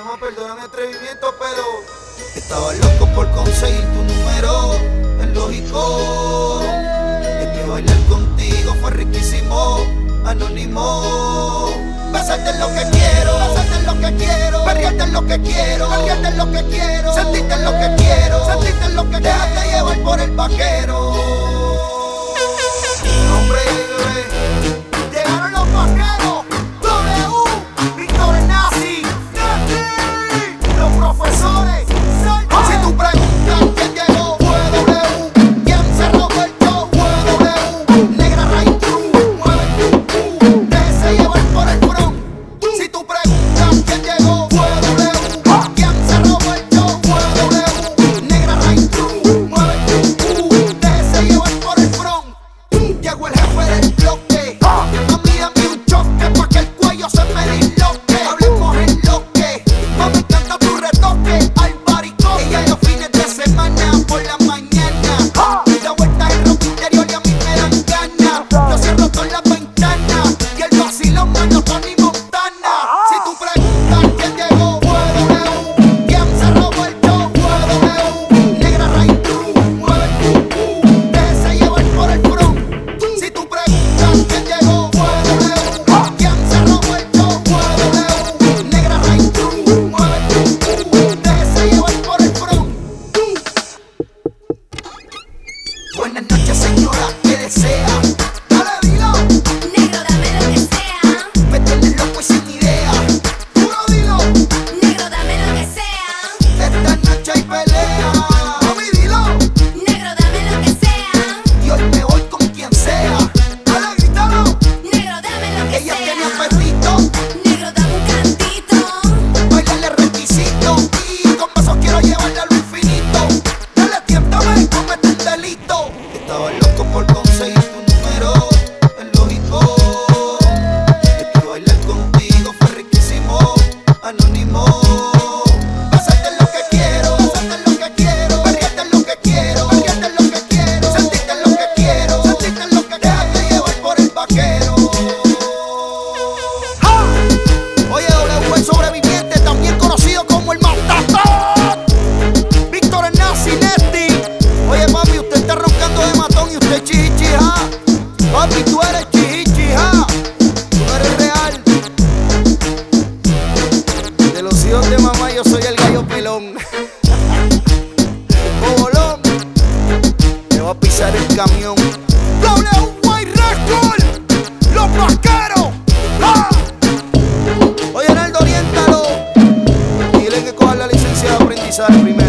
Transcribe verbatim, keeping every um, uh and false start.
Mamá, perdona mi atrevimiento, pero estaba loco por conseguir tu número. Es lógico. Es que bailar contigo fue riquísimo. Anónimo. Besarte es lo que quiero, besarte es lo que quiero, perrearte es lo que quiero, perrearte es lo que quiero, sentirte es lo que quiero, sentirte es lo que quiero. Déjate llevar por el vaquero. Hombre, bebé, llegaron los vaqueros. W, Víctor Nazi, Nazi, los profesores. Si tú preguntas quién llegó, fue W. ¿Quién se robó el show? Fue W. Negra Ray True, mueve tu cu, déjese llevar por el front. Si tú preguntas quién llegó, fue W. ¿Quién se robó el show? Fue W. Negra Ray True, mueve tu cu, déjese llevar por el front. Llegó el jefe del bloque. A mí dame un choque pa' que el cuello se me disloque. Hablemos en lo que más me encanta tu retoque. Al baricote y a los fines de semana por la mañana. La vuelta es rock interior y a mí me dan ganas. Yo cierro todas las ventanas y el vacilón mano Tony Montana. Si tú preguntas quién llegó, fue W. ¿Quién se robó el show? Fue W. Negra Ray True, mueve tu cu, déjese llevar por el front. Si tú preguntas quién llegó, fue W. ¿Quién se robó el show? Fue W. Negra Ray True, mueve tu cu, déjese llevar por el front. Buenas noches, señora, ¿qué desea? Dale, dilo. Negro, dame lo que sea. Métele loco y sin idea. Puro dilo. Negro, dame lo que sea. Esta noche hay pelea. Mami, dilo. Negro, dame lo que sea. Y hoy me voy con quien sea. Dale, grítalo. Negro, dame lo que Ella sea. tiene apetito. Negro, dame un cantito. Bailarle requisito. Y con besos quiero llevarla a lo infinito. Dale, tiéntame, comete el delito. Estaba loco por conseguir tu número. Es lógico. Es que bailar contigo fue riquísimo. Anónimo. Besarte es lo que quiero, besarte es lo que quiero, perrearte es lo que quiero, perrearte es lo que quiero, sentirte es lo que quiero, sentirte es lo que quiero. Déjate llevar por el vaquero. ¡Ja! Oye, W, el sobreviviente, también conocido como el Matatán. Víctor Nazi, Nesti. Oye, papi, usted está roncando de matón y usted chichichija. Papi, tú eres chichichija. Tú eres real. De los hijos de mamá, yo soy el gallo pelón. Bobolón, te va a pisar el camión. W White Record, los vaqueros. ¡Ah! Oye, Naldo, oriéntalo. Dile que coja la licencia de aprendizaje primero.